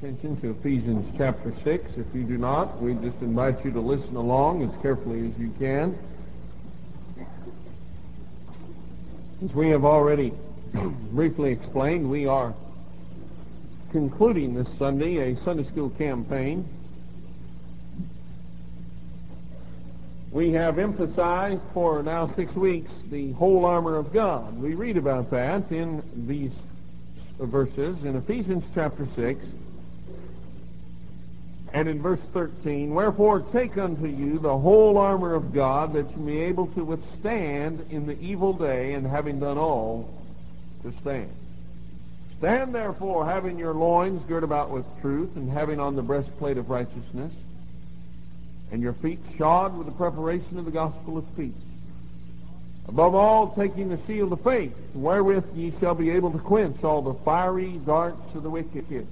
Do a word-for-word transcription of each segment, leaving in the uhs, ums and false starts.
attention to Ephesians chapter six. If you do not, we just invite you to listen along as carefully as you can. As we have already briefly explained, we are concluding this Sunday a Sunday school campaign. We have emphasized for now six weeks the whole armor of God. We read about that in these verses in Ephesians chapter six and in verse thirteen. Wherefore take unto you the whole armor of God, that you may be able to withstand in the evil day, and having done all, to stand. Stand therefore, having your loins girt about with truth, and having on the breastplate of righteousness, and your feet shod with the preparation of the gospel of peace. Above all, taking the shield of faith, wherewith ye shall be able to quench all the fiery darts of the wicked.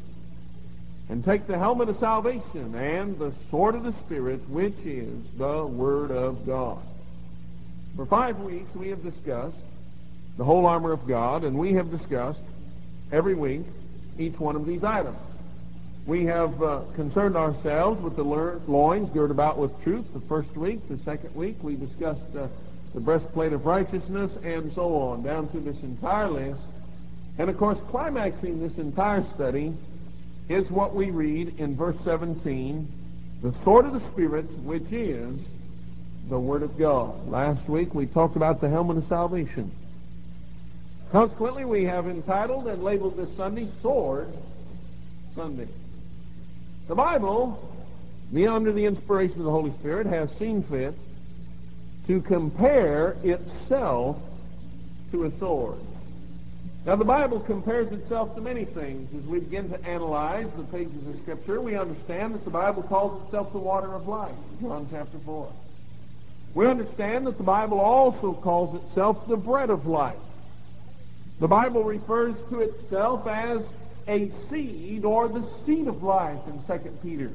And take the helmet of salvation and the sword of the Spirit, which is the Word of God. For five weeks we have discussed the whole armor of God, and we have discussed every week each one of these items. We have uh, concerned ourselves with the loins girt about with truth the first week. The second week we discussed uh, the breastplate of righteousness, and so on, down through this entire list. And of course, climaxing this entire study is what we read in verse seventeen, the sword of the Spirit, which is the Word of God. Last week we talked about the helmet of salvation. Consequently, we have entitled and labeled this Sunday, Sword Sunday. The Bible, being under the inspiration of the Holy Spirit, has seen fit to compare itself to a sword. Now, the Bible compares itself to many things. As we begin to analyze the pages of Scripture, we understand that the Bible calls itself the water of life, John chapter four. We understand that the Bible also calls itself the bread of life. The Bible refers to itself as a seed, or the seed of life, in Second Peter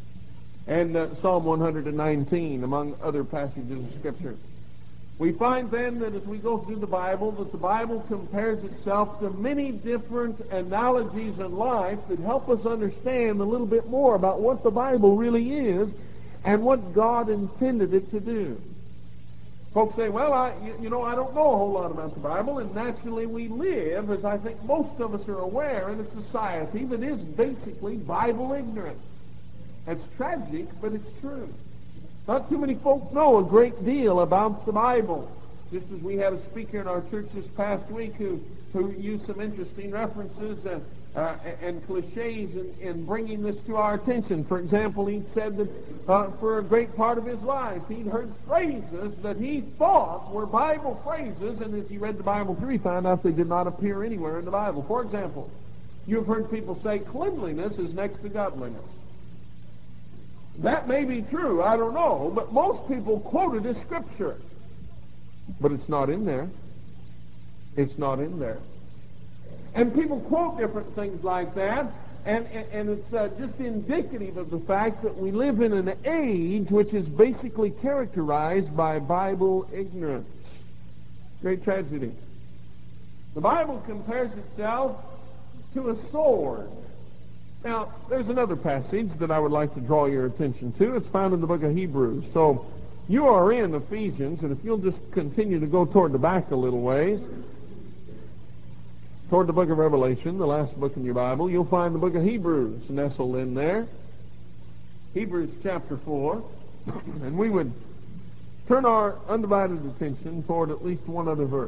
and uh, Psalm one hundred nineteen, among other passages of Scripture. We find then that as we go through the Bible, that the Bible compares itself to many different analogies in life that help us understand a little bit more about what the Bible really is and what God intended it to do. Folks say, well, I, you, you know, I don't know a whole lot about the Bible, and naturally we live, as I think most of us are aware, in a society that is basically Bible ignorant. It's tragic, but it's true. Not too many folks know a great deal about the Bible. Just as we had a speaker in our church this past week who, who used some interesting references and, uh, and cliches in, in bringing this to our attention. For example, he said that uh, for a great part of his life, he'd heard phrases that he thought were Bible phrases, and as he read the Bible through, he found out they did not appear anywhere in the Bible. For example, you've heard people say cleanliness is next to godliness. That may be true, I don't know, but most people quote it as Scripture. But it's not in there. It's not in there. And people quote different things like that, and, and, and it's uh, just indicative of the fact that we live in an age which is basically characterized by Bible ignorance. Great tragedy. The Bible compares itself to a sword. Now, there's another passage that I would like to draw your attention to. It's found in the book of Hebrews. So, you are in Ephesians, and if you'll just continue to go toward the back a little ways, toward the book of Revelation, the last book in your Bible, you'll find the book of Hebrews nestled in there. Hebrews chapter four. And we would turn our undivided attention toward at least one other verse.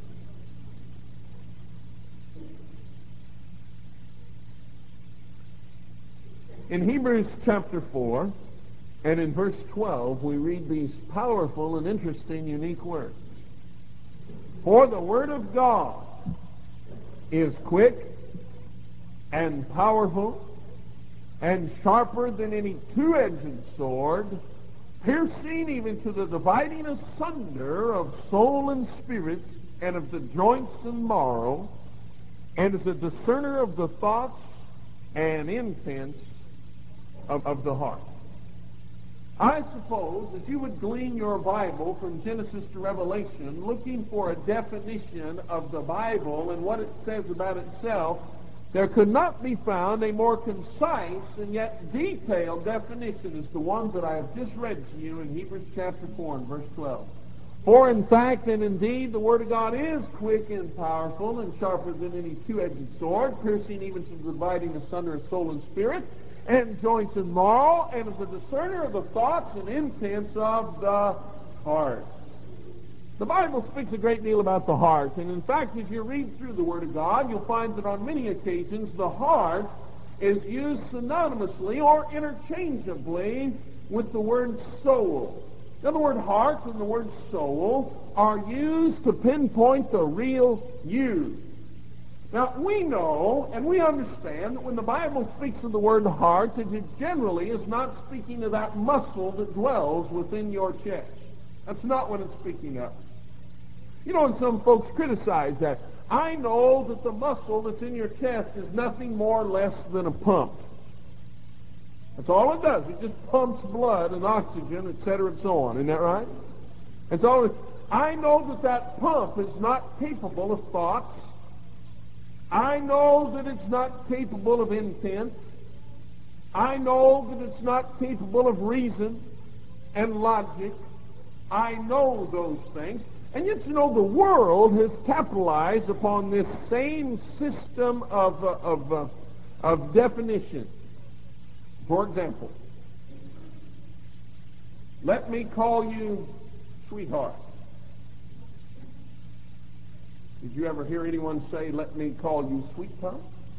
In Hebrews chapter four, and in verse twelve, we read these powerful and interesting, unique words. For the Word of God is quick and powerful and sharper than any two-edged sword, piercing even to the dividing asunder of soul and spirit, and of the joints and marrow, and is a discerner of the thoughts and intents Of, of the heart. I suppose that you would glean your Bible from Genesis to Revelation looking for a definition of the Bible and what it says about itself, There could not be found a more concise and yet detailed definition as the one that I have just read to you in Hebrews chapter four and verse twelve. For in fact and indeed the Word of God is quick and powerful and sharper than any two-edged sword, piercing even to the dividing asunder of soul and spirit, and joints and marrow, and is a discerner of the thoughts and intents of the heart. The Bible speaks a great deal about the heart, and in fact, as you read through the Word of God, you'll find that on many occasions the heart is used synonymously or interchangeably with the word soul. Now, the word heart and the word soul are used to pinpoint the real you. Now, we know and we understand that when the Bible speaks of the word heart, that it generally is not speaking of that muscle that dwells within your chest. That's not what it's speaking of. You know, and some folks criticize that. I know that the muscle that's in your chest is nothing more or less than a pump. That's all it does. It just pumps blood and oxygen, et cetera, and so on. Isn't that right? That's all it, I know that that pump is not capable of thoughts. I know that it's not capable of intent. I know that it's not capable of reason and logic. I know those things. And yet, you know, the world has capitalized upon this same system of, uh, of, uh, of definition. For example, let me call you sweetheart. Did you ever hear anyone say, let me call you sweetheart?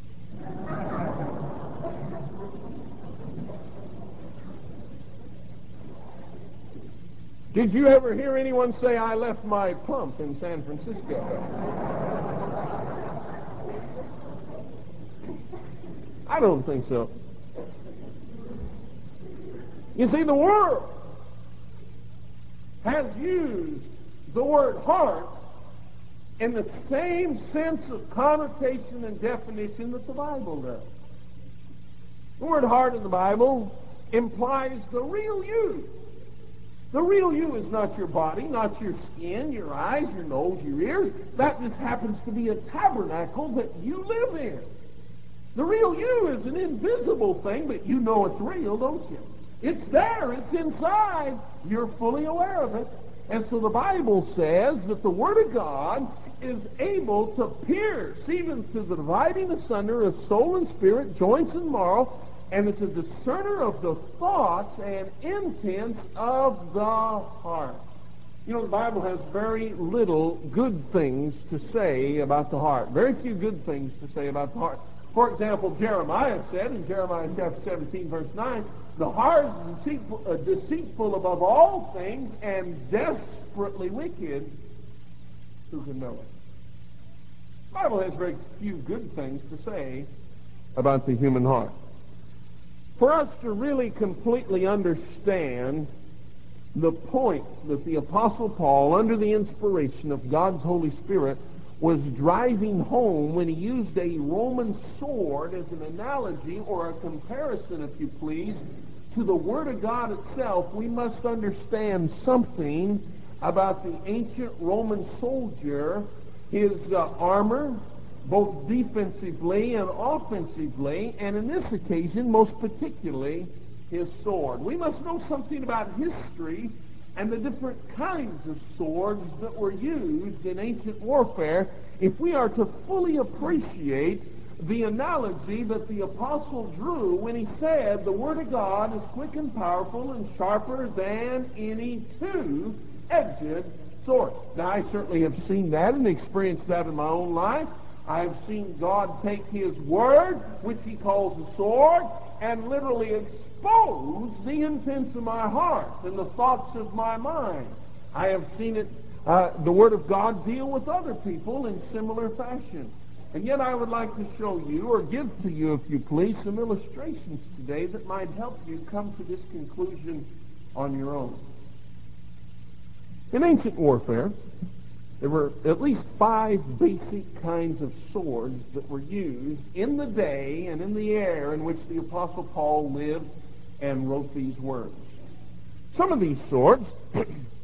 Did you ever hear anyone say, I left my pump in San Francisco? I don't think so. You see, the world has used the word heart in the same sense of connotation and definition that the Bible does. The word heart in the Bible implies the real you. The real you is not your body, not your skin, your eyes, your nose, your ears. That just happens to be a tabernacle that you live in. The real you is an invisible thing, but you know it's real, don't you? It's there. It's inside. You're fully aware of it. And so the Bible says that the Word of God is able to pierce even to the dividing asunder of soul and spirit, joints and marrow, and it's a discerner of the thoughts and intents of the heart. You know, the Bible has very little good things to say about the heart. Very few good things to say about the heart. For example, Jeremiah said in Jeremiah chapter seventeen, verse nine, the heart is deceitful, uh, deceitful above all things and desperately wicked. Who can know it? The Bible has very few good things to say about the human heart. For us to really completely understand the point that the Apostle Paul, under the inspiration of God's Holy Spirit, was driving home when he used a Roman sword as an analogy or a comparison, if you please, to the Word of God itself, we must understand something about the ancient Roman soldier, his uh, armor, both defensively and offensively, and in this occasion, most particularly, his sword. We must know something about history and the different kinds of swords that were used in ancient warfare if we are to fully appreciate the analogy that the apostle drew when he said the Word of God is quick and powerful and sharper than any two-edged sword. Now, I certainly have seen that and experienced that in my own life. I've seen God take His Word, which He calls a sword, and literally expose the intents of my heart and the thoughts of my mind. I have seen it, uh, the Word of God deal with other people in similar fashion. And yet I would like to show you, or give to you, if you please, some illustrations today that might help you come to this conclusion on your own. In ancient warfare, there were at least five basic kinds of swords that were used in the day and in the era in which the Apostle Paul lived and wrote these words. Some of these swords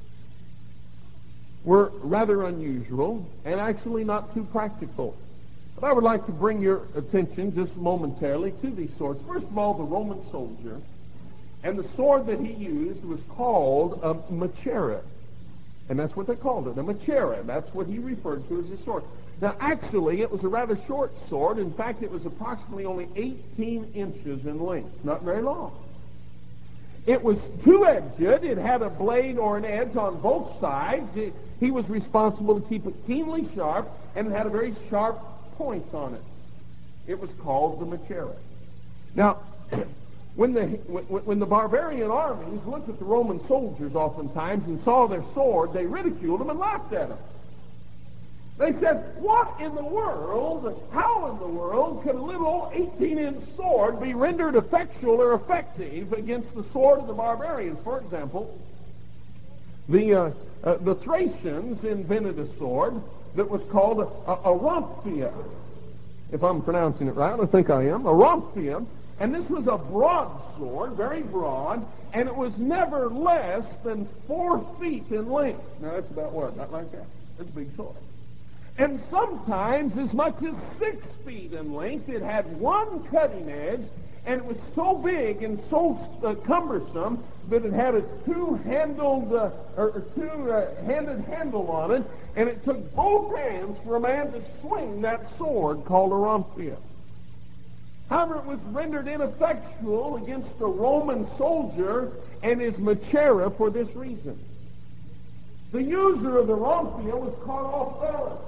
were rather unusual and actually not too practical. But I would like to bring your attention just momentarily to these swords. First of all, the Roman soldier, and the sword that he used was called a machera. And that's what they called it, a machera. That's what he referred to as his sword. Now, actually, it was a rather short sword. In fact, it was approximately only eighteen inches in length, not very long. It was two-edged. It had a blade or an edge on both sides. It, he was responsible to keep it keenly sharp, and it had a very sharp point on it. It was called the machera. Now, when the when, when the barbarian armies looked at the Roman soldiers oftentimes and saw their sword, they ridiculed them and laughed at them. They said, what in the world, how in the world could a little eighteen-inch sword be rendered effectual or effective against the sword of the barbarians? For example, the uh, uh, the Thracians invented a sword that was called a, a, a rhomphaea. If I'm pronouncing it right, I think I am. A rhomphaea. And this was a broadsword, very broad, and it was never less than four feet in length. Now, that's about what? Not like that. That's a big sword. And sometimes as much as six feet in length. It had one cutting edge, and it was so big and so uh, cumbersome that it had a two-handled uh, or two-handed uh, handle on it, and it took both hands for a man to swing that sword called a rhomphaea. However, it was rendered ineffectual against the Roman soldier and his machera for this reason. The user of the rhomphaea was caught off balance.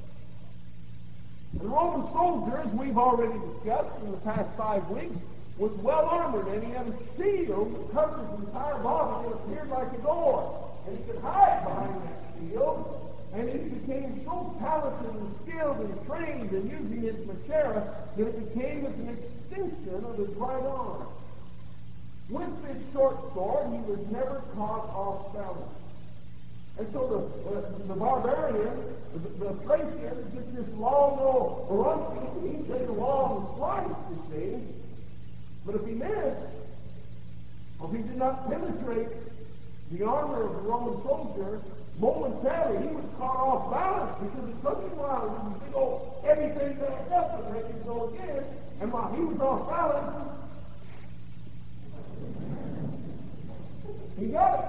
The Roman soldier, as we've already discussed in the past five weeks, was well armored, and he had a shield that covered his entire body and appeared like a door. And he could hide behind that shield, and he became so talented and skilled and trained in using his machera that it became as an extension of his right arm. With this short sword, he was never caught off balance. And so the, the, the barbarian, the, the Thracian, took this long old run, he'd take a long slice, you see. But if he missed, or if he did not penetrate the armor of the Roman soldier, momentarily he was caught off balance, because it took him a while to do the big old heavy thing back up and make him go again. And while he was off balance, he got it.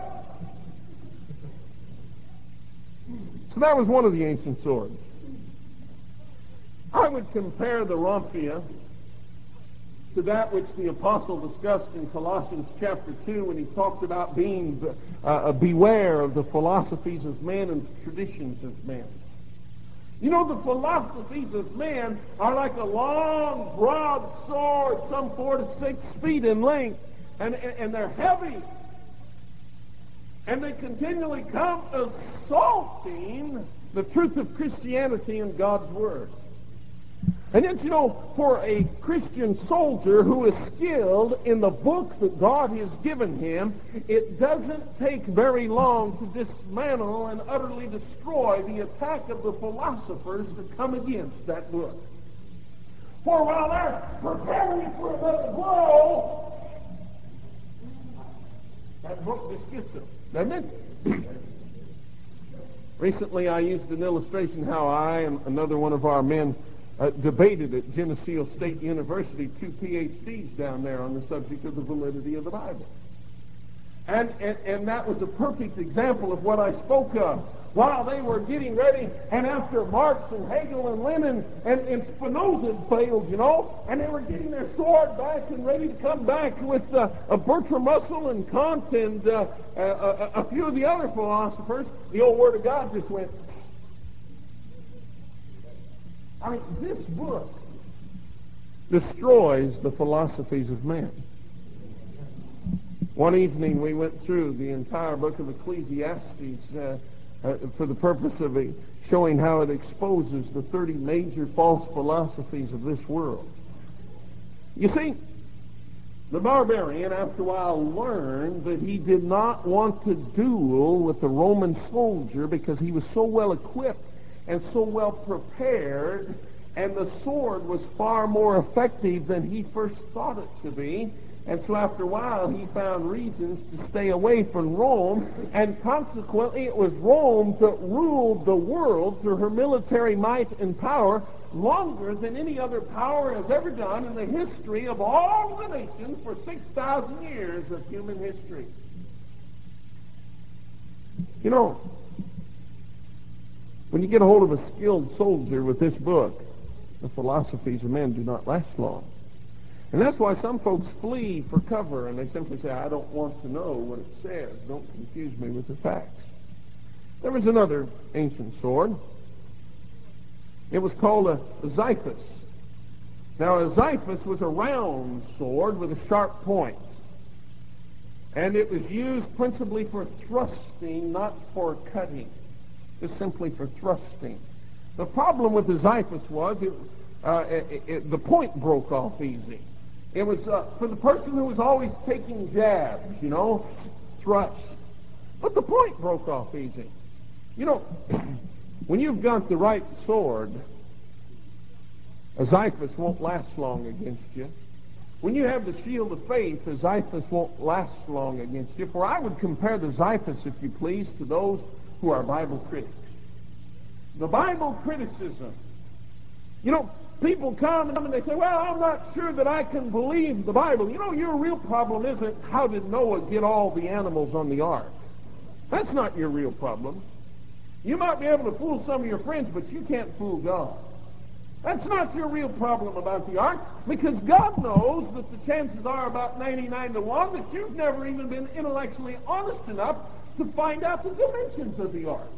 So that was one of the ancient swords. I would compare the rhomphaea to that which the apostle discussed in Colossians chapter two when he talked about being uh, beware of the philosophies of men and traditions of men. You know, the philosophies of men are like a long, broad sword, some four to six feet in length, and, and, and they're heavy. And they continually come assaulting the truth of Christianity and God's Word. And yet, you know, for a Christian soldier who is skilled in the book that God has given him, it doesn't take very long to dismantle and utterly destroy the attack of the philosophers that come against that book. For while they're preparing for another blow, that book just gets them, doesn't it? Recently, I used an illustration how I and another one of our men uh, debated at Geneseo State University, two P H Ds down there, on the subject of the validity of the Bible. And, and, and that was a perfect example of what I spoke of. While they were getting ready, and after Marx and Hegel and Lenin and, and Spinoza had failed, you know, and they were getting their sword back and ready to come back with uh, uh, Bertrand Russell and Kant and uh, uh, uh, a few of the other philosophers, the old Word of God just went. I mean, this book destroys the philosophies of men. One evening we went through the entire book of Ecclesiastes uh, uh, for the purpose of uh, showing how it exposes the thirty major false philosophies of this world. You see, the barbarian, after a while, learned that he did not want to duel with the Roman soldier because he was so well equipped and so well prepared, and the sword was far more effective than he first thought it to be. And so after a while, he found reasons to stay away from Rome, and consequently it was Rome that ruled the world through her military might and power longer than any other power has ever done in the history of all the nations for six thousand years of human history. You know, when you get a hold of a skilled soldier with this book, the philosophies of men do not last long. And that's why some folks flee for cover, and they simply say, I don't want to know what it says. Don't confuse me with the facts. There was another ancient sword. It was called a xiphus. Now, a xiphus was a round sword with a sharp point. And it was used principally for thrusting, not for cutting. Just simply for thrusting. The problem with the xiphus was it, uh, it, it, the point broke off easy. It was uh, for the person who was always taking jabs, you know, thrusts. But the point broke off easy. You know, when you've got the right sword, a xiphus won't last long against you. When you have the shield of faith, the xiphus won't last long against you. For I would compare the xiphus, if you please, to those who are Bible critics. The Bible criticism. You know, people come and they say, well, I'm not sure that I can believe the Bible. You know, your real problem isn't how did Noah get all the animals on the ark. That's not your real problem. You might be able to fool some of your friends, but you can't fool God. That's not your real problem about the ark, because God knows that the chances are about ninety-nine to one that you've never even been intellectually honest enough to find out the dimensions of the ark.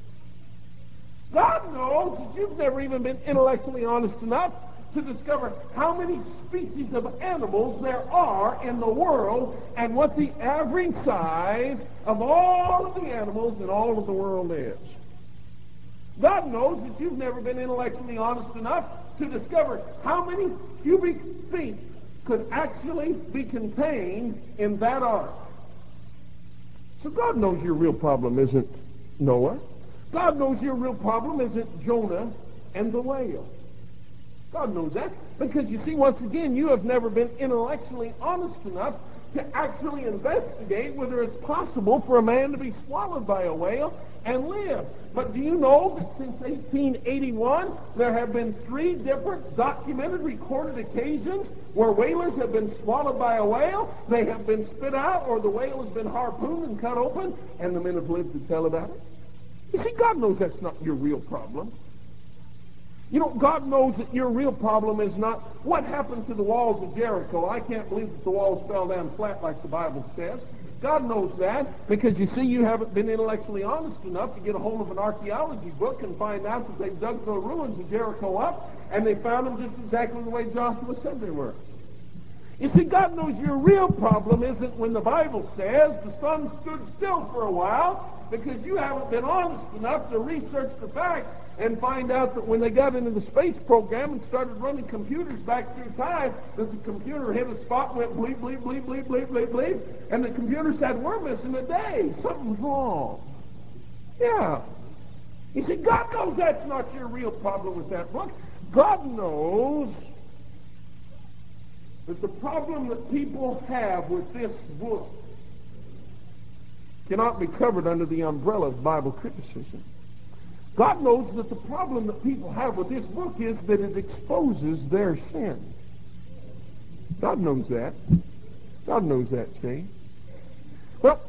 God knows that you've never even been intellectually honest enough to discover how many species of animals there are in the world and what the average size of all of the animals in all of the world is. God knows that you've never been intellectually honest enough to discover how many cubic feet could actually be contained in that ark. So God knows your real problem isn't Noah. God knows your real problem isn't Jonah and the whale. God knows that because, you see, once again, you have never been intellectually honest enough to actually investigate whether it's possible for a man to be swallowed by a whale and live. But do you know that since eighteen eighty-one, there have been three different documented, recorded occasions where whalers have been swallowed by a whale, they have been spit out, or the whale has been harpooned and cut open, and the men have lived to tell about it? You see, God knows that's not your real problem. You know, God knows that your real problem is not what happened to the walls of Jericho. I can't believe that the walls fell down flat like the Bible says. God knows that because, you see, you haven't been intellectually honest enough to get a hold of an archaeology book and find out that they've dug the ruins of Jericho up and they found them just exactly the way Joshua said they were. You see, God knows your real problem isn't when the Bible says the sun stood still for a while, because you haven't been honest enough to research the facts and find out that when they got into the space program and started running computers back through time, that the computer hit a spot and went bleep, bleep, bleep, bleep, bleep, bleep, bleep, and the computer said, we're missing a day. Something's wrong. Yeah. You see, God knows that's not your real problem with that book. God knows that the problem that people have with this book cannot be covered under the umbrella of Bible criticism. God knows that the problem that people have with this book is that it exposes their sin. God knows that. God knows that, see? Well,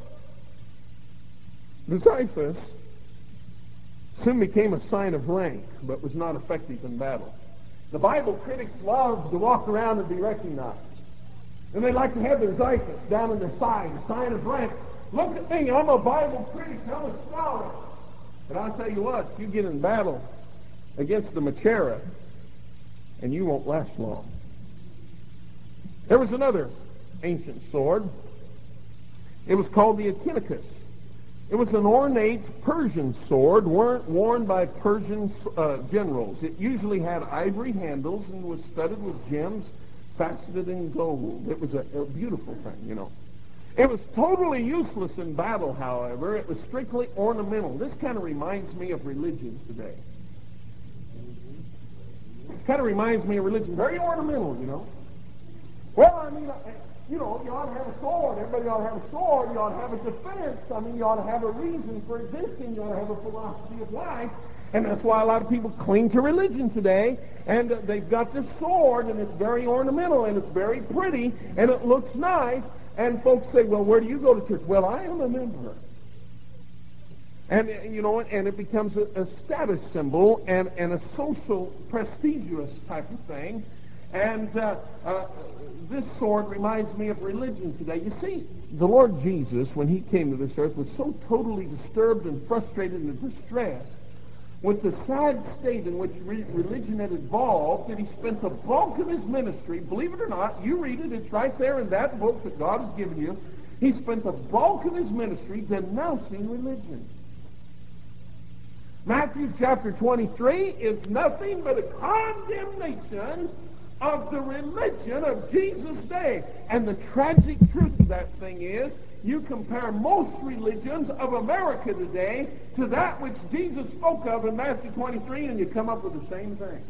the xiphus soon became a sign of rank, but was not effective in battle. The Bible critics love to walk around and be recognized. And they like to have their xiphus down in their side, a sign of rank. Look at me, I'm a Bible critic, I'm a scholar. But I'll tell you what, you get in battle against the Machaira, and you won't last long. There was another ancient sword. It was called the Atinicus. It was an ornate Persian sword worn by Persian uh, generals. It usually had ivory handles and was studded with gems faceted in gold. It was a, a beautiful thing, you know. It was totally useless in battle, however. It was strictly ornamental. This kind of reminds me of religion today. Kind of reminds me of religion. Very ornamental, you know. Well, I mean, you know, you ought to have a sword. Everybody ought to have a sword. You ought to have a defense. I mean, you ought to have a reason for existing. You ought to have a philosophy of life. And that's why a lot of people cling to religion today. And uh, they've got this sword, and it's very ornamental, and it's very pretty, and it looks nice. And folks say, well, where do you go to church? Well, I am a member. And, you know, and it becomes a, a status symbol and, and a social, prestigious type of thing. And uh, uh, this sword reminds me of religion today. You see, the Lord Jesus, when he came to this earth, was so totally disturbed and frustrated and distressed with the sad state in which re- religion had evolved that he spent the bulk of his ministry, believe it or not, you read it, it's right there in that book that God has given you, he spent the bulk of his ministry denouncing religion. Matthew chapter twenty-three is nothing but a condemnation of the religion of Jesus' day. And the tragic truth of that thing is, you compare most religions of America today to that which Jesus spoke of in Matthew twenty-three, and you come up with the same thing.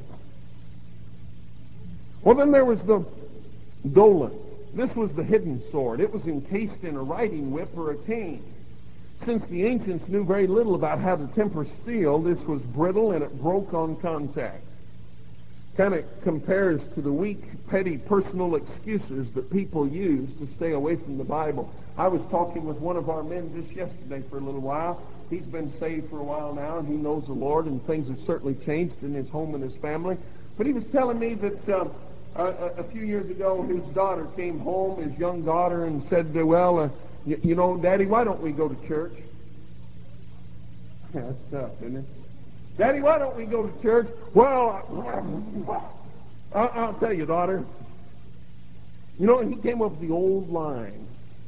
Well, then there was the Dolan. This was the hidden sword. It was encased in a riding whip or a cane. Since the ancients knew very little about how to temper steel, this was brittle and it broke on contact. Kind of compares to the weak, petty personal excuses that people use to stay away from the Bible. I was talking with one of our men just yesterday for a little while. He's been saved for a while now, and he knows the Lord, and things have certainly changed in his home and his family. But he was telling me that uh, a, a few years ago, his daughter came home, his young daughter, and said, well, uh, you, you know, Daddy, why don't we go to church? Yeah, that's tough, isn't it? Daddy, why don't we go to church? Well, I, I'll tell you, daughter. You know, he came up with the old line.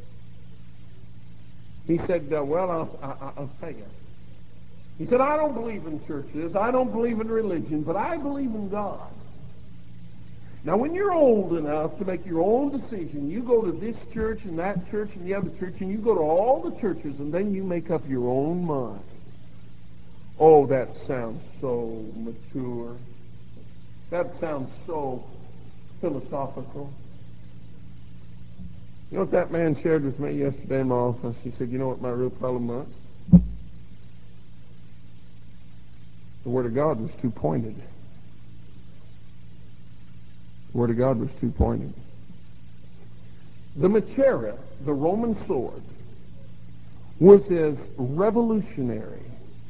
He said, uh, well, I'll, I, I'll tell you. He said, I don't believe in churches. I don't believe in religion, but I believe in God. Now, when you're old enough to make your own decision, you go to this church and that church and the other church, and you go to all the churches, and then you make up your own mind. Oh, that sounds so mature. That sounds so philosophical. You know what that man shared with me yesterday in my office? He said, you know what my real problem was? The Word of God was too pointed. The Word of God was too pointed. The Machaira, the Roman sword, was as revolutionary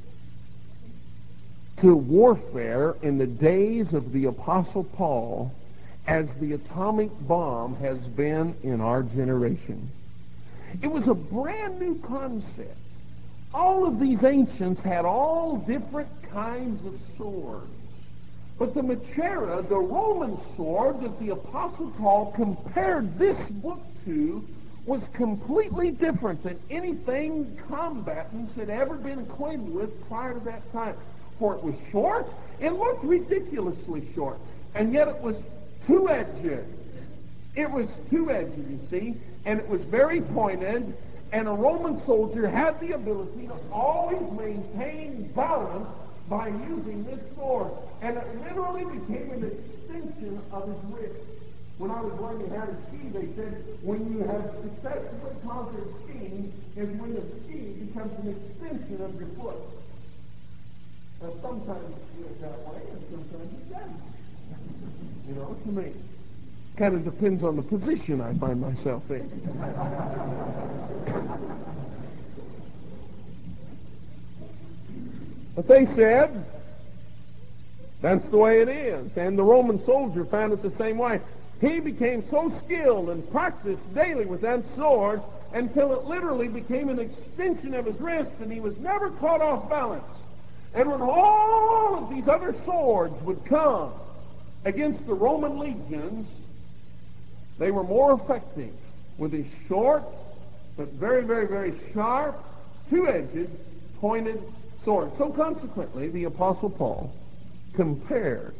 to warfare in the days of the Apostle Paul as the atomic bomb has been in our generation. It was a brand new concept. All of these ancients had all different kinds of swords. But the Machaira, the Roman sword that the Apostle Paul compared this book to, was completely different than anything combatants had ever been acquainted with prior to that time. For it was short, it looked ridiculously short, and yet it was two-edged. It was two-edged, you see, and it was very pointed, and a Roman soldier had the ability to always maintain balance by using this sword, and it literally became an extension of his wrist. When I was learning how to ski, they said when you have successfully conquered skiing is when the ski becomes an extension of your foot. Now, sometimes it feels that way, and sometimes it doesn't. You know, to me. Kind of depends on the position I find myself in. But they said, that's the way it is. And the Roman soldier found it the same way. He became so skilled and practiced daily with that sword until it literally became an extension of his wrist, and he was never caught off balance. And when all of these other swords would come against the Roman legions, they were more effective with his short, but very, very, very sharp, two-edged, pointed sword. So consequently, the Apostle Paul compares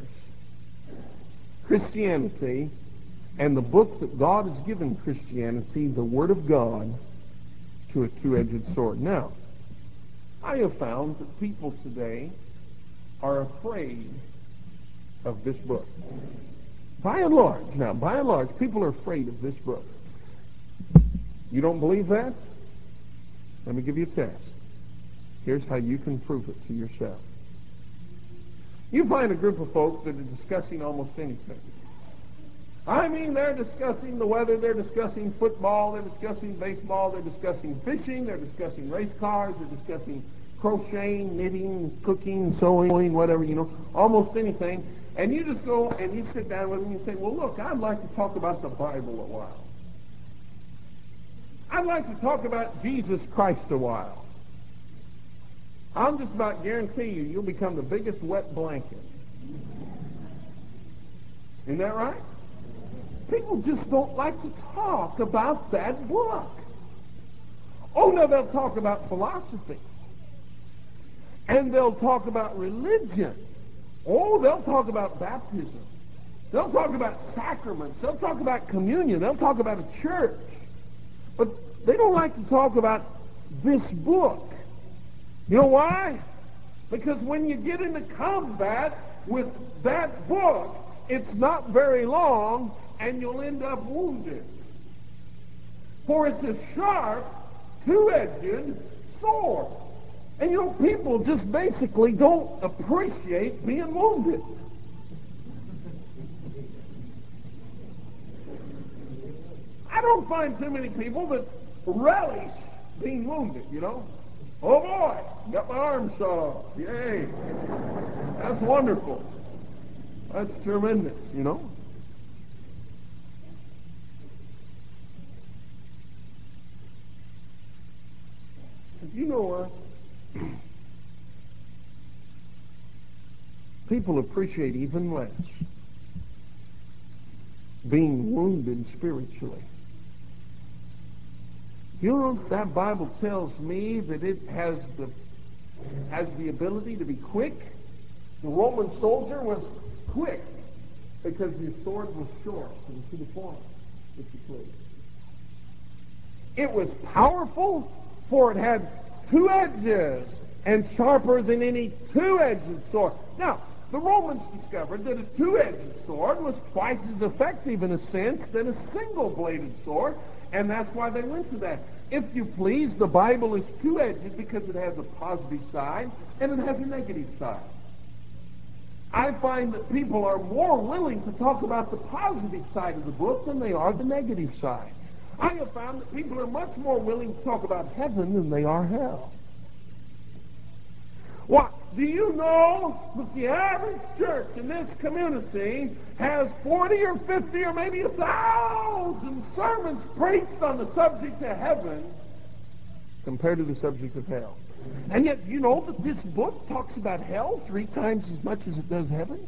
Christianity and the book that God has given Christianity, the Word of God, to a two-edged sword. Now, I have found that people today are afraid of this book. By and large, now, by and large, people are afraid of this book. You don't believe that? Let me give you a test. Here's how you can prove it to yourself. You find a group of folks that are discussing almost anything. I mean, they're discussing the weather, they're discussing football, they're discussing baseball, they're discussing fishing, they're discussing race cars, they're discussing crocheting, knitting, cooking, sewing, whatever, you know, almost anything. And you just go and you sit down with them and you say, well, look, I'd like to talk about the Bible a while. I'd like to talk about Jesus Christ a while. I'll just about guarantee you, you'll become the biggest wet blanket. Isn't that right? People just don't like to talk about that book. Oh, no, they'll talk about philosophy. And they'll talk about religion. Oh, they'll talk about baptism. They'll talk about sacraments. They'll talk about communion. They'll talk about a church. But they don't like to talk about this book. You know why? Because when you get into combat with that book, it's not very long, and you'll end up wounded. For it's a sharp, two-edged sword. And you know, people just basically don't appreciate being wounded. I don't find too many people that relish being wounded, you know. Oh boy, got my arm shot off. Yay. That's wonderful. That's tremendous, you know. But you know what? People appreciate even less being wounded spiritually. You know, that Bible tells me that it has the has the ability to be quick. The Roman soldier was quick because his sword was short and to the point, if you please. It was powerful, for it had two edges and sharper than any two-edged sword. Now, the Romans discovered that a two-edged sword was twice as effective in a sense than a single-bladed sword, and that's why they went to that. If you please, the Bible is two-edged because it has a positive side and it has a negative side. I find that people are more willing to talk about the positive side of the book than they are the negative side. I have found that people are much more willing to talk about heaven than they are hell. What? Do you know that the average church in this community has forty or fifty or maybe a thousand sermons preached on the subject of heaven compared to the subject of hell? And yet, you know that this book talks about hell three times as much as it does heaven?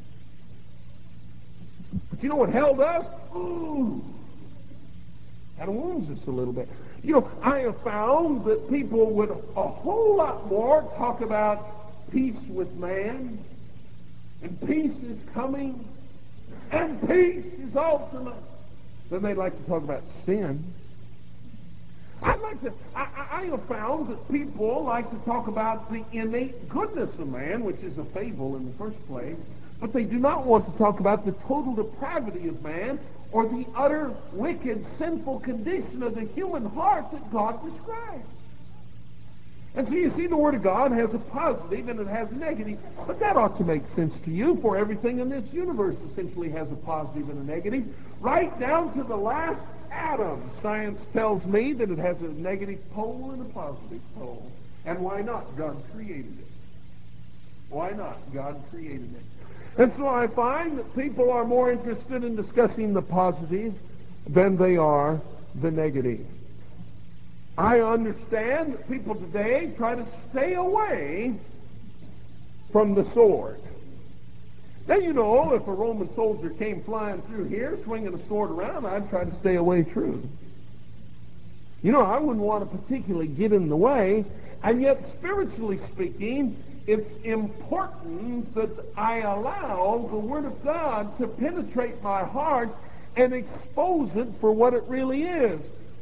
But you know what hell does? Ooh, that wounds us a little bit. You know, I have found that people would a whole lot more talk about peace with man, and peace is coming, and peace is ultimate, than they'd like to talk about sin. I'd like to, I, I have found that people like to talk about the innate goodness of man, which is a fable in the first place, but they do not want to talk about the total depravity of man or the utter wicked, sinful condition of the human heart that God describes. And so you see, the Word of God has a positive and it has a negative, but that ought to make sense to you, for everything in this universe essentially has a positive and a negative, right down to the last atom. Science tells me that it has a negative pole and a positive pole. And why not? God created it. Why not? God created it. And so I find that people are more interested in discussing the positive than they are the negative. I understand that people today try to stay away from the sword. Now, you know, if a Roman soldier came flying through here, swinging a sword around, I'd try to stay away too. You know, I wouldn't want to particularly get in the way, and yet, spiritually speaking, it's important that I allow the Word of God to penetrate my heart and expose it for what it really is.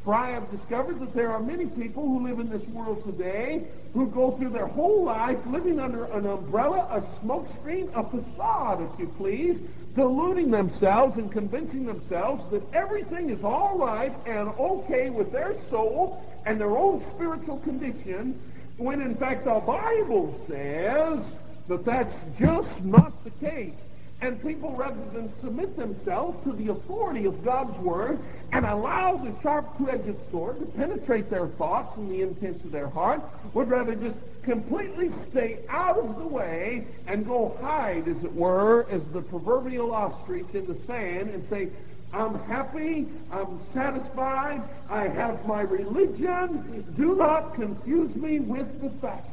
For I have discovered that there are many people who live in this world today who go through their whole life living under an umbrella, a smokescreen, a facade, if you please, deluding themselves and convincing themselves that everything is all right and okay with their soul and their own spiritual condition, when in fact the Bible says that that's just not the case. And people, rather than submit themselves to the authority of God's Word and allow the sharp two-edged sword to penetrate their thoughts and the intents of their heart, would rather just completely stay out of the way and go hide, as it were, as the proverbial ostrich in the sand and say, I'm happy, I'm satisfied, I have my religion, do not confuse me with the facts.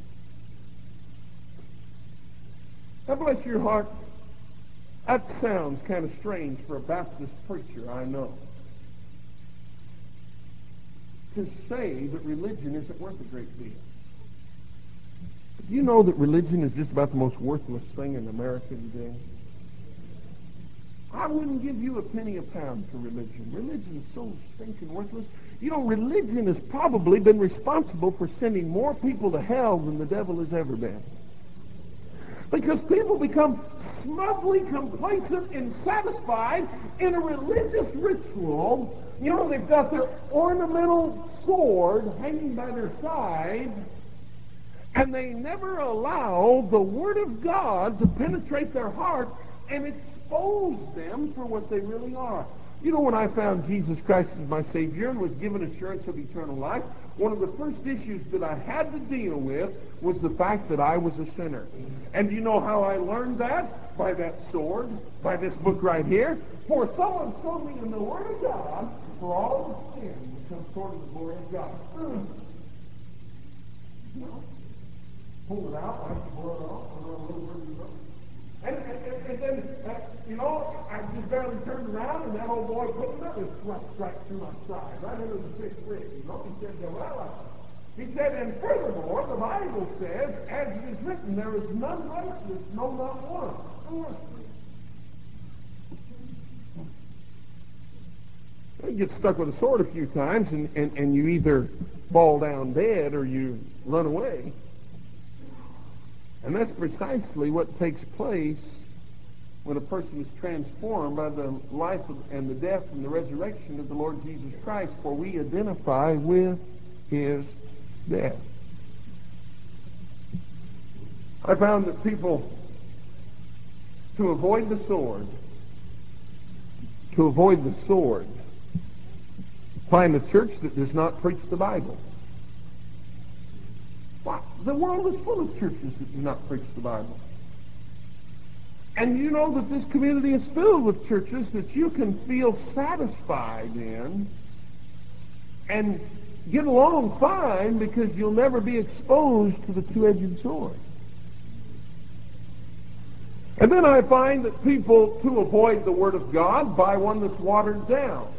God bless your heart. That sounds kind of strange for a Baptist preacher, I know. To say that religion isn't worth a great deal. Do you know that religion is just about the most worthless thing in America today? I wouldn't give you a penny a pound for religion. Religion is so stinking worthless. You know, religion has probably been responsible for sending more people to hell than the devil has ever been. Because people become smugly complacent and satisfied in a religious ritual. You know, they've got their ornamental sword hanging by their side, and they never allow the Word of God to penetrate their heart and expose them for what they really are. You know, when I found Jesus Christ as my Savior and was given assurance of eternal life, one of the first issues that I had to deal with was the fact that I was a sinner. And do you know how I learned that? By that sword, by this book right here. For someone showed me in the Word of God, for all the sin becomes short of the glory of God. Mm. You know, pull it out, like the blood off, I don't know where you go. And, and, and, and then, uh, you know, I just barely turned around, and that old boy put another thrust right through my side, right into the fifth rib, you know. He said, well, uh, he said, and furthermore, the Bible says, as it is written, there is none righteous, no, not one. You get stuck with a sword a few times, and, and, and you either fall down dead or you run away. And that's precisely what takes place when a person is transformed by the life of, and the death and the resurrection of the Lord Jesus Christ, for we identify with his death. I found that people, to avoid the sword, to avoid the sword, find a church that does not preach the Bible. Why? The world is full of churches that do not preach the Bible. And you know that this community is filled with churches that you can feel satisfied in and get along fine because you'll never be exposed to the two-edged sword. And then I find that people, to avoid the Word of God, buy one that's watered down.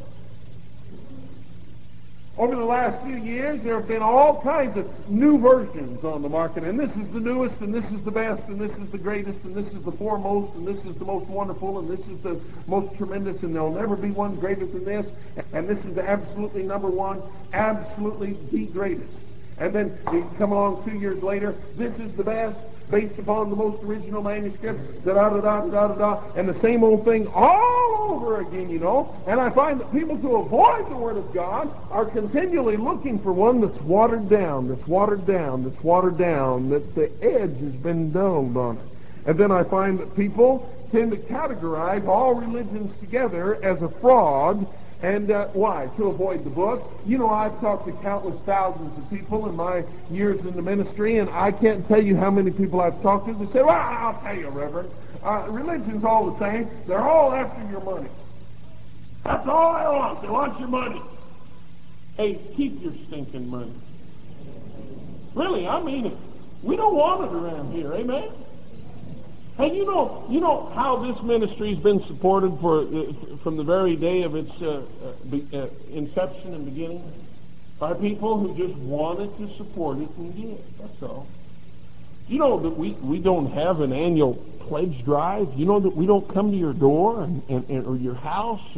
Over the last few years, there have been all kinds of new versions on the market, and this is the newest, and this is the best, and this is the greatest, and this is the foremost, and this is the most wonderful, and this is the most tremendous, and there'll never be one greater than this, and this is absolutely number one, absolutely the greatest. And then you come along two years later, this is the best, based upon the most original manuscript, da-da-da-da-da-da-da, and the same old thing all over again, you know. And I find that people, to avoid the Word of God, are continually looking for one that's watered down, that's watered down, that's watered down, that the edge has been dulled on it. And then I find that people tend to categorize all religions together as a fraud. And uh, why? To avoid the book. You know, I've talked to countless thousands of people in my years in the ministry, and I can't tell you how many people I've talked to that say, well, I'll tell you, Reverend, uh, religion's all the same. They're all after your money. That's all they want. They want your money. Hey, keep your stinking money. Really, I mean it. We don't want it around here, amen? And you know, you know how this ministry has been supported for uh, from the very day of its uh, uh, be, uh, inception and beginning? By people who just wanted to support it and give. That's all. You know that we, we don't have an annual pledge drive. You know that we don't come to your door and, and, and or your house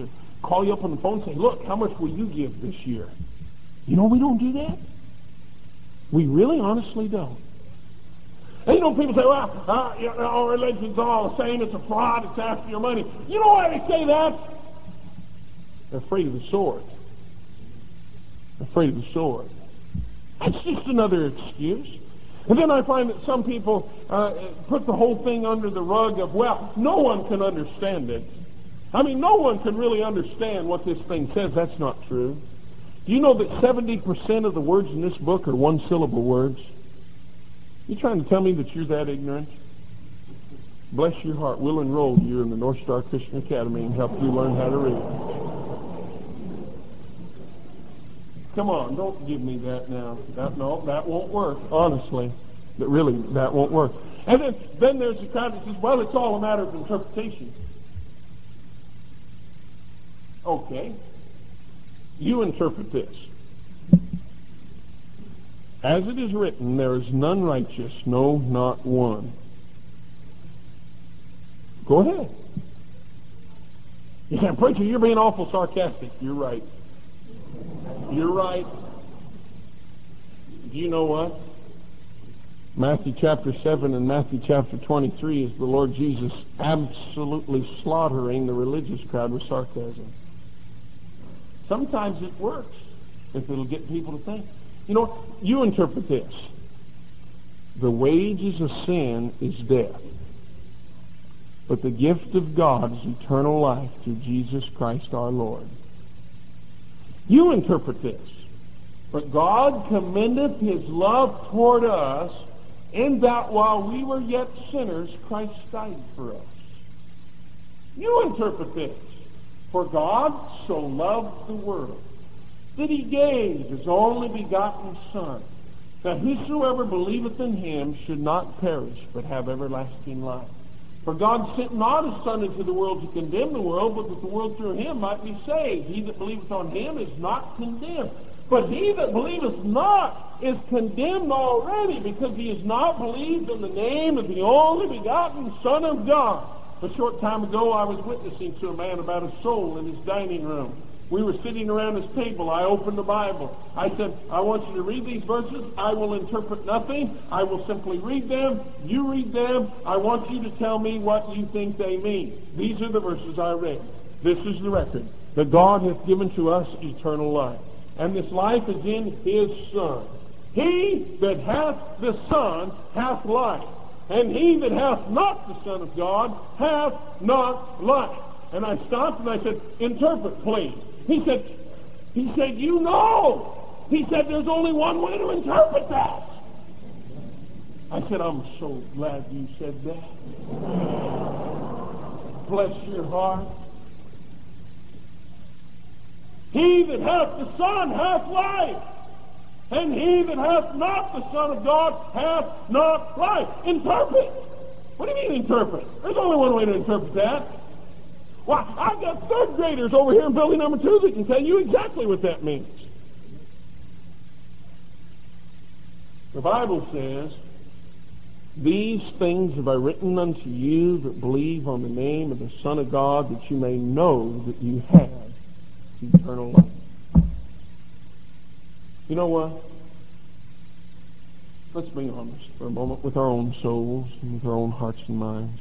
call you up on the phone and say, look, how much will you give this year? You know, we don't do that. We really honestly don't. And you know, people say, well, uh, you know, our religion's all the same. It's a fraud. It's after your money. You know why they say that? They're afraid of the sword. They're afraid of the sword. That's just another excuse. And then I find that some people uh, put the whole thing under the rug of, well, no one can understand it. I mean, no one can really understand what this thing says. That's not true. Do you know that seventy percent of the words in this book are one-syllable words? You trying to tell me that you're that ignorant? Bless your heart. We'll enroll you in the North Star Christian Academy and help you learn how to read. Come on, don't give me that now. That, no, that won't work, honestly. But really, that won't work. And then, then there's the crowd that says, well, it's all a matter of interpretation. Okay. You interpret this. As it is written, there is none righteous, no, not one. Go ahead. You say, preacher, you're being awful sarcastic. You're right. You're right. Do you know what? Matthew chapter seven and Matthew chapter twenty-three is the Lord Jesus absolutely slaughtering the religious crowd with sarcasm. Sometimes it works if it'll get people to think. You know, you interpret this. The wages of sin is death, but the gift of God is eternal life through Jesus Christ our Lord. You interpret this. But God commendeth his love toward us in that while we were yet sinners, Christ died for us. You interpret this. For God so loved the world that he gave his only begotten Son, that whosoever believeth in him should not perish, but have everlasting life. For God sent not his Son into the world to condemn the world, but that the world through him might be saved. He that believeth on him is not condemned. But he that believeth not is condemned already, because he has not believed in the name of the only begotten Son of God. A short time ago, I was witnessing to a man about a soul in his dining room. We were sitting around his table. I opened the Bible. I said, I want you to read these verses. I will interpret nothing. I will simply read them. You read them. I want you to tell me what you think they mean. These are the verses I read. This is the record. That God hath given to us eternal life. And this life is in his Son. He that hath the Son hath life. And he that hath not the Son of God hath not life. And I stopped and I said, interpret, please. He said, he said, you know. He said, there's only one way to interpret that. I said, I'm so glad you said that. Bless your heart. He that hath the Son hath life. And he that hath not the Son of God hath not life. Interpret. What do you mean interpret? There's only one way to interpret that. Why, I've got third graders over here in building number two that can tell you exactly what that means. The Bible says, these things have I written unto you that believe on the name of the Son of God, that you may know that you have eternal life. You know what? Let's be honest for a moment with our own souls and with our own hearts and minds.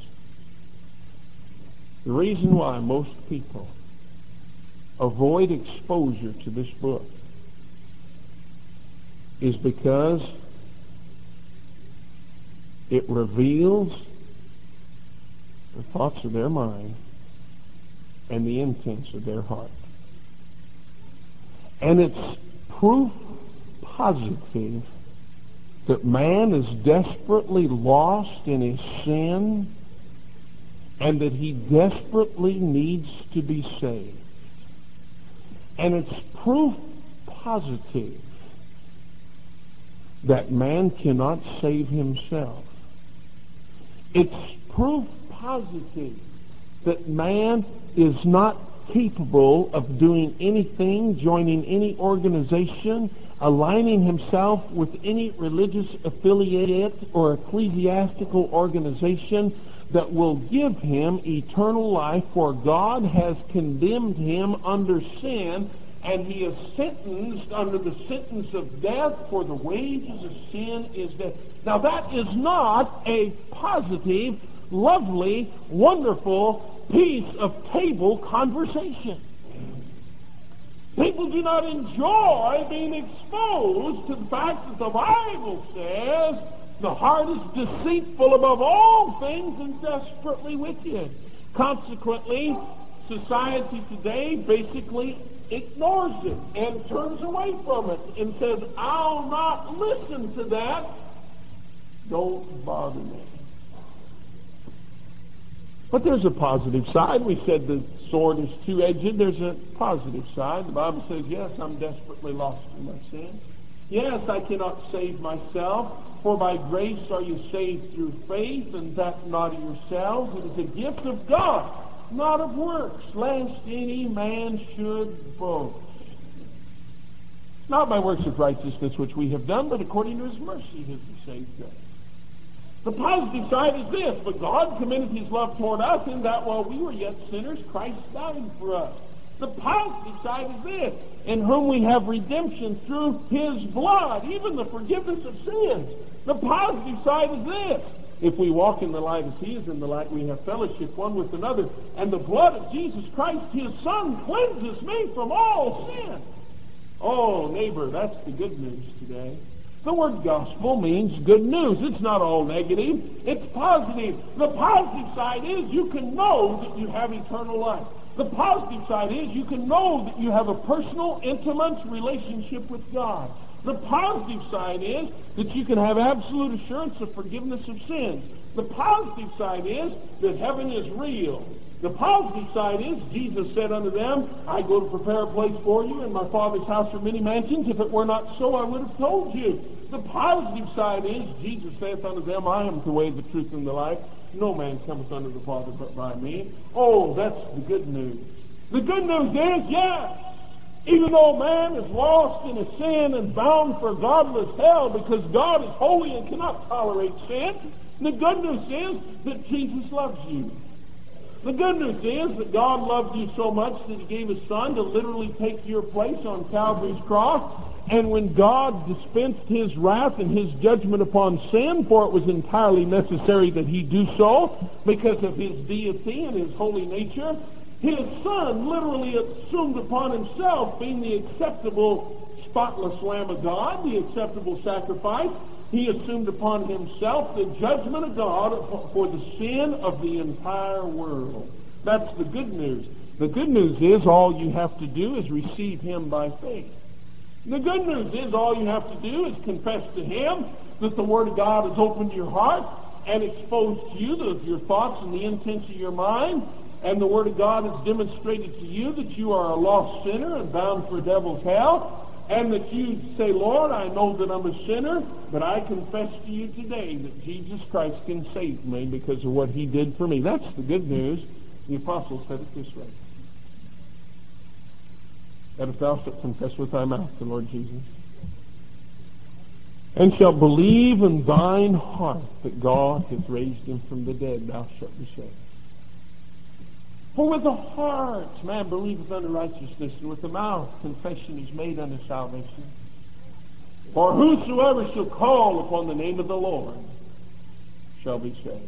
The reason why most people avoid exposure to this book is because it reveals the thoughts of their mind and the intents of their heart. And it's proof positive that man is desperately lost in his sin and that he desperately needs to be saved. And it's proof positive that man cannot save himself. It's proof positive that man is not capable of doing anything, joining any organization, aligning himself with any religious affiliate or ecclesiastical organization that will give him eternal life, for God has condemned him under sin, and he is sentenced under the sentence of death, for the wages of sin is death. Now that is not a positive, lovely, wonderful piece of table conversation. People do not enjoy being exposed to the fact that the Bible says the heart is deceitful above all things and desperately wicked. Consequently, society today basically ignores it and turns away from it and says, I'll not listen to that. Don't bother me. But there's a positive side. We said the sword is two-edged. There's a positive side. The Bible says, yes, I'm desperately lost in my sin. Yes, I cannot save myself. For by grace are you saved through faith, and that not of yourselves. It is a gift of God, not of works, lest any man should boast. Not by works of righteousness which we have done, but according to his mercy has he saved us. The positive side is this: but God commended his love toward us, in that while we were yet sinners, Christ died for us. The positive side is this: in whom we have redemption through his blood, even the forgiveness of sins. The positive side is this: if we walk in the light as he is in the light, we have fellowship one with another, and the blood of Jesus Christ, his Son, cleanses me from all sin. Oh, neighbor, that's the good news today. The word gospel means good news. It's not all negative. It's positive. The positive side is you can know that you have eternal life. The positive side is you can know that you have a personal, intimate relationship with God. The positive side is that you can have absolute assurance of forgiveness of sins. The positive side is that heaven is real. The positive side is Jesus said unto them, I go to prepare a place for you. In my Father's house are many mansions. If it were not so, I would have told you. The positive side is Jesus saith unto them, I am the way, the truth, and the life. No man cometh unto the Father but by me. Oh, that's the good news. The good news is, yes, even though man is lost in a sin and bound for godless hell because God is holy and cannot tolerate sin, the good news is that Jesus loves you. The good news is that God loved you so much that he gave his Son to literally take your place on Calvary's cross. And when God dispensed his wrath and his judgment upon sin, for it was entirely necessary that he do so because of his deity and his holy nature, his Son literally assumed upon himself, being the acceptable, spotless Lamb of God, the acceptable sacrifice, he assumed upon himself the judgment of God for the sin of the entire world. That's the good news. The good news is all you have to do is receive him by faith. The good news is all you have to do is confess to him that the Word of God has opened your heart and exposed to you the, your thoughts and the intents of your mind, and the Word of God has demonstrated to you that you are a lost sinner and bound for devil's hell, and that you say, Lord, I know that I'm a sinner, but I confess to you today that Jesus Christ can save me because of what he did for me. That's the good news. The apostles said it this way: that if thou shalt confess with thy mouth the Lord Jesus, and shalt believe in thine heart that God hath raised him from the dead, thou shalt be saved. For with the heart man believeth unto righteousness, and with the mouth confession is made unto salvation. For whosoever shall call upon the name of the Lord shall be saved.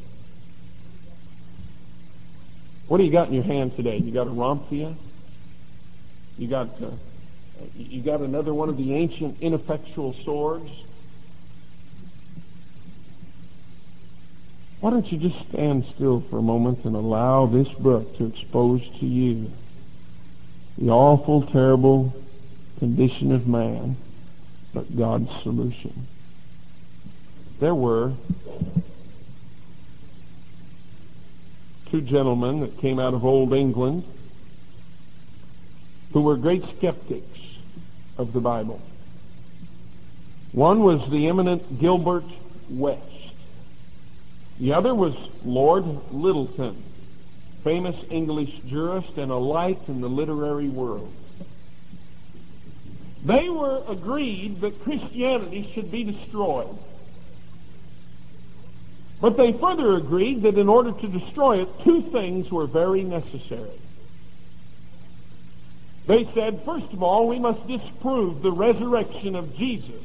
What do you got in your hand today? You got a Rampia? You got uh, you got another one of the ancient ineffectual swords? Why don't you just stand still for a moment and allow this book to expose to you the awful, terrible condition of man, but God's solution. There were two gentlemen that came out of old England who were great skeptics of the Bible. One was the eminent Gilbert West. The other was Lord Lyttelton, famous English jurist and a light in the literary world. They were agreed that Christianity should be destroyed. But they further agreed that in order to destroy it, two things were very necessary. They said, first of all, we must disprove the resurrection of Jesus.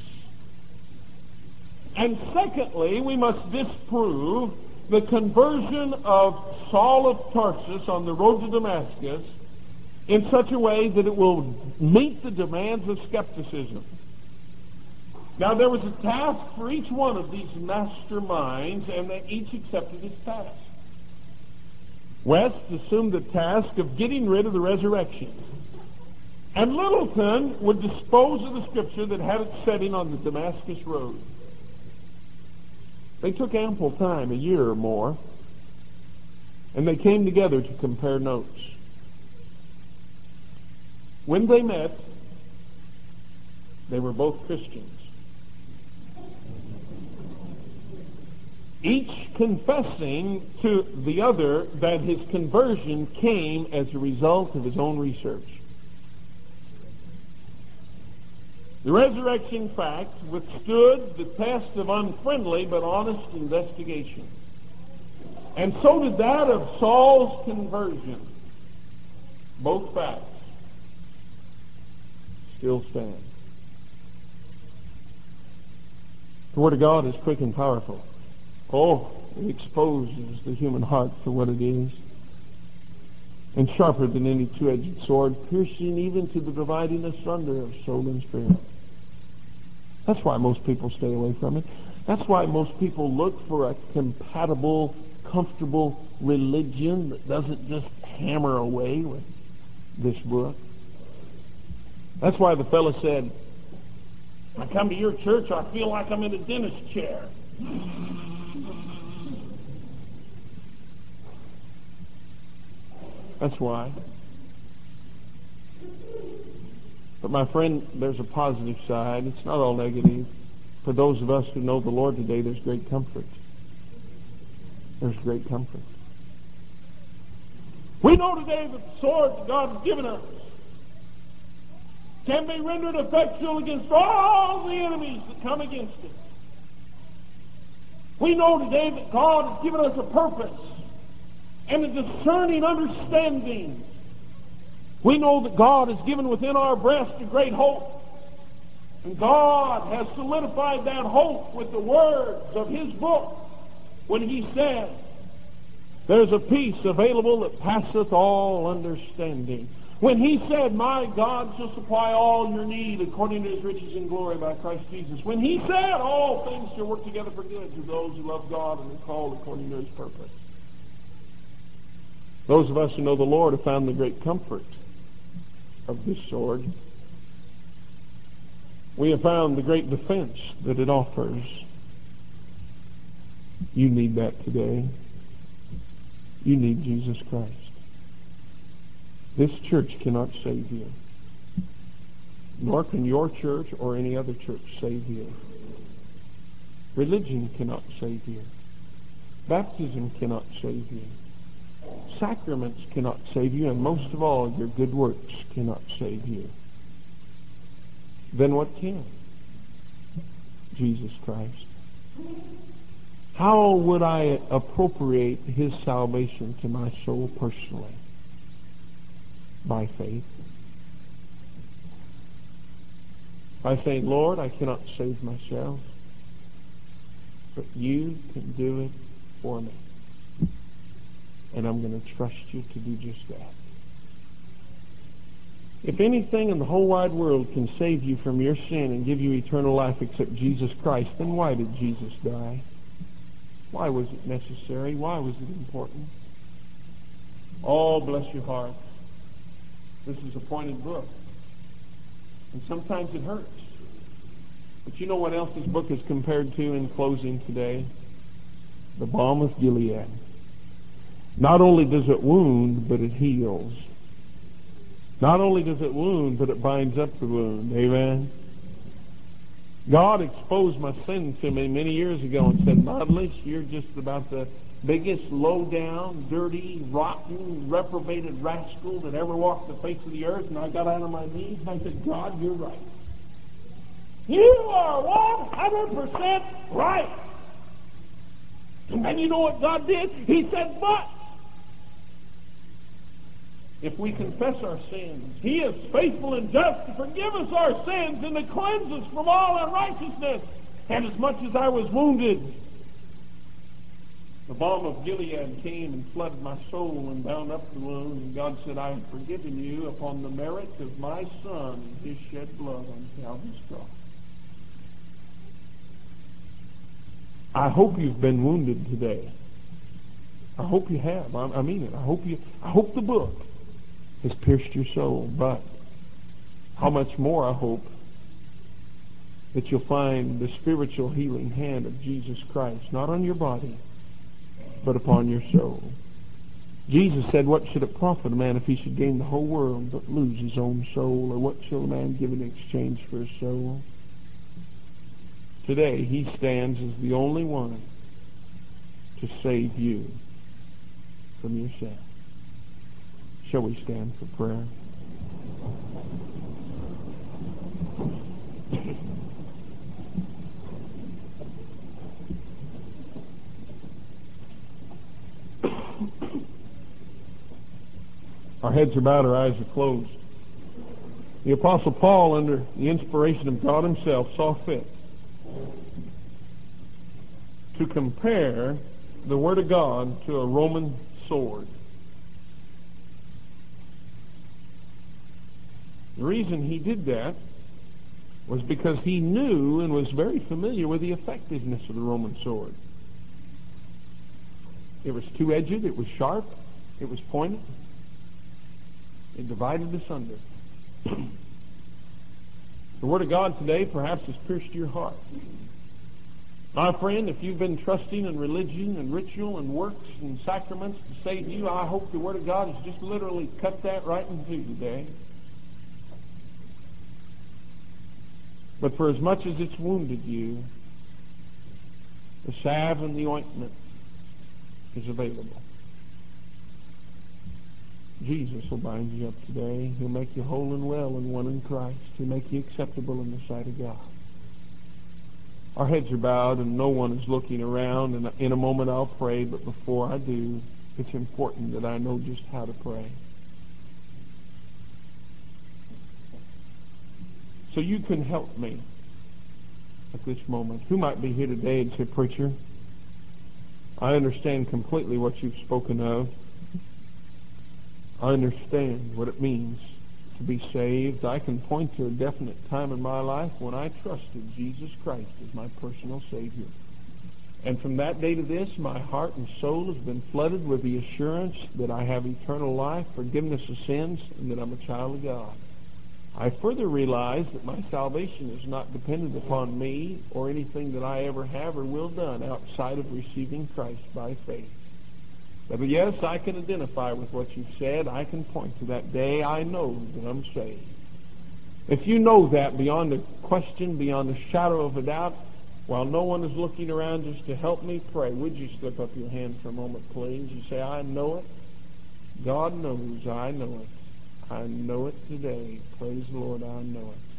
And secondly, we must disprove the conversion of Saul of Tarsus on the road to Damascus in such a way that it will meet the demands of skepticism. Now, there was a task for each one of these masterminds, and they each accepted his task. West assumed the task of getting rid of the resurrection. And Littleton would dispose of the scripture that had its setting on the Damascus road. They took ample time, a year or more, and they came together to compare notes. When they met, they were both Christians. Each confessing to the other that his conversion came as a result of his own research. The resurrection fact withstood the test of unfriendly but honest investigation. And so did that of Saul's conversion. Both facts still stand. The Word of God is quick and powerful. Oh, it exposes the human heart for what it is. And sharper than any two-edged sword, piercing even to the dividing asunder of soul and spirit. That's why most people stay away from it. That's why most people look for a compatible, comfortable religion that doesn't just hammer away with this book. That's why the fellow said, I come to your church, I feel like I'm in a dentist chair. That's why. But my friend, there's a positive side. It's not all negative. For those of us who know the Lord today, there's great comfort. There's great comfort. We know today that the sword that God has given us can be rendered effectual against all the enemies that come against it. We know today that God has given us a purpose and a discerning understanding. We know that God has given within our breast a great hope. And God has solidified that hope with the words of His book when He said, there's a peace available that passeth all understanding. When He said, my God shall supply all your need according to His riches and glory by Christ Jesus. When He said, all things shall work together for good to those who love God and are called according to His purpose. Those of us who know the Lord have found the great comfort of this sword. We have found the great defense that it offers. You need that today. You need Jesus Christ. This church cannot save you. Nor can your church or any other church save you. Religion cannot save you. Baptism cannot save you. Sacraments cannot save you, and most of all, your good works cannot save you. Then what can? Jesus Christ. How would I appropriate His salvation to my soul personally? By faith. By saying, Lord, I cannot save myself, but You can do it for me. And I'm going to trust You to do just that. If anything in the whole wide world can save you from your sin and give you eternal life except Jesus Christ, then why did Jesus die? Why was it necessary? Why was it important? Oh, bless your heart. This is a pointed book. And sometimes it hurts. But you know what else this book is compared to in closing today? The balm of Gilead. Not only does it wound, but it heals. Not only does it wound, but it binds up the wound. Amen? God exposed my sin to me many years ago and said, Noddlich, you're just about the biggest, low-down, dirty, rotten, reprobated rascal that ever walked the face of the earth. And I got out on my knees and I said, God, you're right. You are one hundred percent right. And then you know what God did? He said, but if we confess our sins, He is faithful and just to forgive us our sins and to cleanse us from all unrighteousness. And as much as I was wounded, the balm of Gilead came and flooded my soul and bound up the wound. And God said, I have forgiven you upon the merit of my Son and His shed blood on Calvary's cross. I hope you've been wounded today. I hope you have. I, I mean it. I hope you. I hope the book has pierced your soul. But how much more I hope that you'll find the spiritual healing hand of Jesus Christ, not on your body, but upon your soul. Jesus said, what should it profit a man if he should gain the whole world but lose his own soul? Or what shall a man give in exchange for his soul? Today, He stands as the only one to save you from your sin. Shall we stand for prayer? Our heads are bowed, our eyes are closed. The Apostle Paul, under the inspiration of God Himself, saw fit to compare the Word of God to a Roman sword. The reason he did that was because he knew and was very familiar with the effectiveness of the Roman sword. It was two-edged, it was sharp, it was pointed, it divided asunder. The Word of God today perhaps has pierced your heart. My friend, if you've been trusting in religion and ritual and works and sacraments to save you, I hope the Word of God has just literally cut that right in two today. But for as much as it's wounded you, the salve and the ointment is available. Jesus will bind you up today. He'll make you whole and well and one in Christ. He'll make you acceptable in the sight of God. Our heads are bowed and no one is looking around, and in a moment I'll pray, but before I do, it's important that I know just how to pray. So you can help me at this moment. Who might be here today and say, preacher, I understand completely what you've spoken of. I understand what it means to be saved. I can point to a definite time in my life when I trusted Jesus Christ as my personal Savior. And from that day to this, my heart and soul has been flooded with the assurance that I have eternal life, forgiveness of sins, and that I'm a child of God. I further realize that my salvation is not dependent upon me or anything that I ever have or will done outside of receiving Christ by faith. But yes, I can identify with what you've said. I can point to that day I know that I'm saved. If you know that beyond a question, beyond a shadow of a doubt, while no one is looking around just to help me pray, would you slip up your hand for a moment, please? You say, I know it. God knows I know it. I know it today. Praise the Lord, I know it.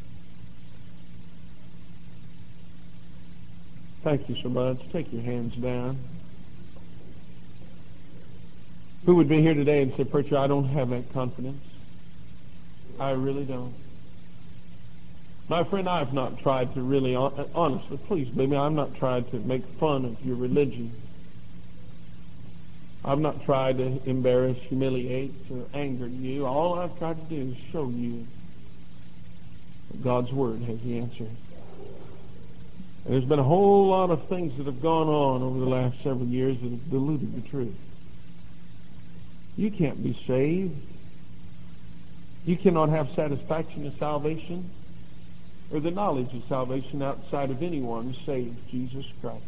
Thank you so much. Take your hands down. Who would be here today and say, preacher, I don't have that confidence. I really don't. My friend, I have not tried to really, honestly, please believe me, I've not tried to make fun of your religion. I've not tried to embarrass, humiliate, or anger you. All I've tried to do is show you that God's Word has the answer. And there's been a whole lot of things that have gone on over the last several years that have diluted the truth. You can't be saved. You cannot have satisfaction of salvation or the knowledge of salvation outside of anyone save Jesus Christ.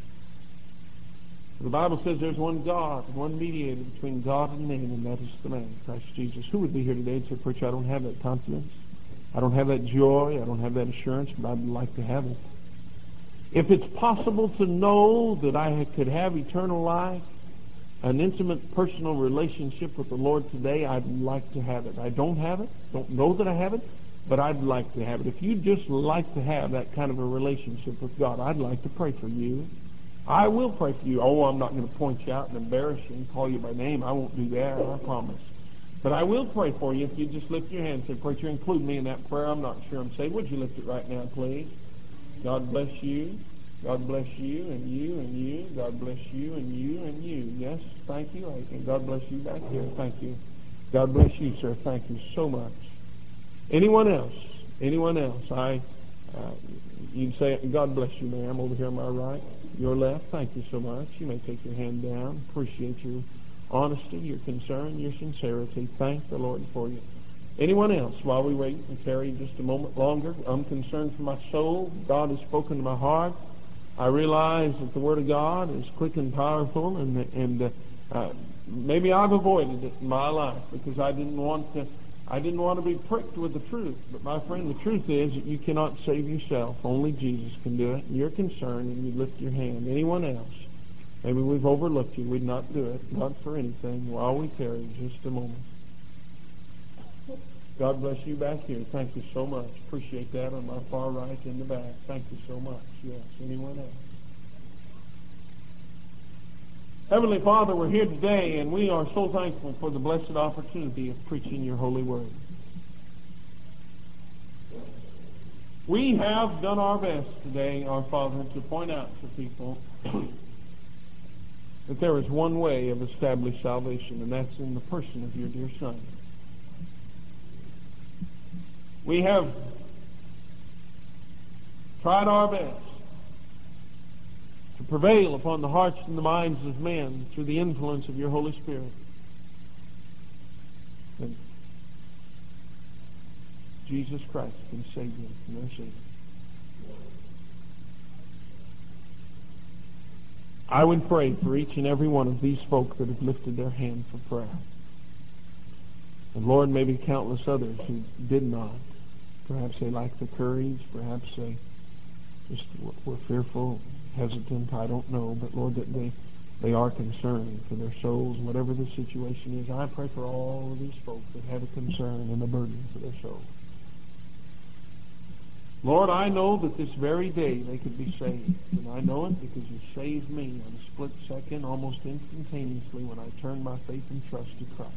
The Bible says there's one God, one mediator between God and man, and that is the man, Christ Jesus. Who would be here today and say, preacher, I don't have that confidence. I don't have that joy. I don't have that assurance, but I'd like to have it. If it's possible to know that I could have eternal life, an intimate personal relationship with the Lord today, I'd like to have it. I don't have it, don't know that I have it, but I'd like to have it. If you'd just like to have that kind of a relationship with God, I'd like to pray for you. I will pray for you. Oh, I'm not going to point you out and embarrass you and call you by name. I won't do that, I promise. But I will pray for you if you just lift your hand and say, Preacher, include me in that prayer. I'm not sure I'm saved. Would you lift it right now, please? God bless you. God bless you and you and you. God bless you and you and you. Yes, thank you. And God bless you back here. Thank you. God bless you, sir. Thank you so much. Anyone else? Anyone else? I, uh, you can say, God bless you, ma'am, over here on my right. Your left. Thank you so much. You may take your hand down. Appreciate your honesty, your concern, your sincerity. Thank the Lord for you. Anyone else? While we wait and tarry just a moment longer, I'm concerned for my soul. God has spoken to my heart. I realize that the Word of God is quick and powerful, and and uh, uh, maybe I've avoided it in my life because I didn't want to. I didn't want to be pricked with the truth. But my friend, the truth is that you cannot save yourself. Only Jesus can do it. You're concerned, and you lift your hand. Anyone else? Maybe we've overlooked you. We'd not do it. Not for anything. While we tarry, just a moment. God bless you back here. Thank you so much. Appreciate that on my far right in the back. Thank you so much. Yes. Anyone else? Heavenly Father, we're here today, and we are so thankful for the blessed opportunity of preaching your holy word. We have done our best today, our Father, to point out to people that there is one way of established salvation, and that's in the person of your dear Son. We have tried our best to prevail upon the hearts and the minds of men through the influence of your Holy Spirit. And Jesus Christ can save them from their sins. I would pray for each and every one of these folk that have lifted their hand for prayer. And Lord, maybe countless others who did not. Perhaps they lacked the courage. Perhaps they just were fearful, hesitant. I don't know. But Lord, that they, they are concerned for their souls, whatever the situation is. I pray for all of these folks that have a concern and a burden for their souls. Lord, I know that this very day they could be saved. And I know it because you saved me in a split second, almost instantaneously, when I turned my faith and trust to Christ.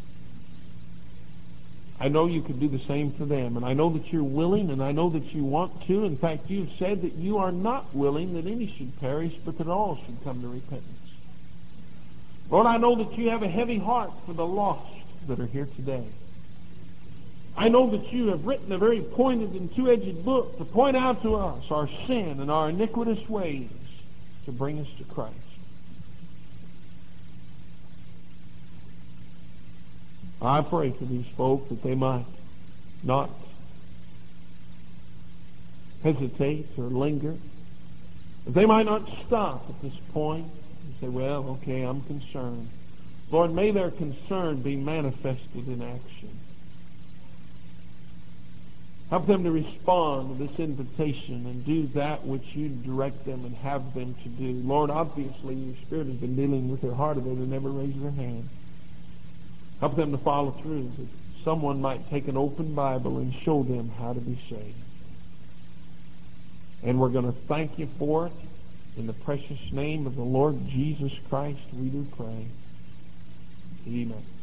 I know you could do the same for them, and I know that you're willing, and I know that you want to. In fact, you've said that you are not willing that any should perish, but that all should come to repentance. Lord, I know that you have a heavy heart for the lost that are here today. I know that you have written a very pointed and two-edged book to point out to us our sin and our iniquitous ways to bring us to Christ. I pray for these folk that they might not hesitate or linger, that they might not stop at this point and say, well, okay, I'm concerned. Lord, may their concern be manifested in action. Help them to respond to this invitation and do that which you direct them and have them to do. Lord, obviously your Spirit has been dealing with their heart, or they would never raise their hand. Help them to follow through, that someone might take an open Bible and show them how to be saved. And we're going to thank you for it. In the precious name of the Lord Jesus Christ, we do pray. Amen.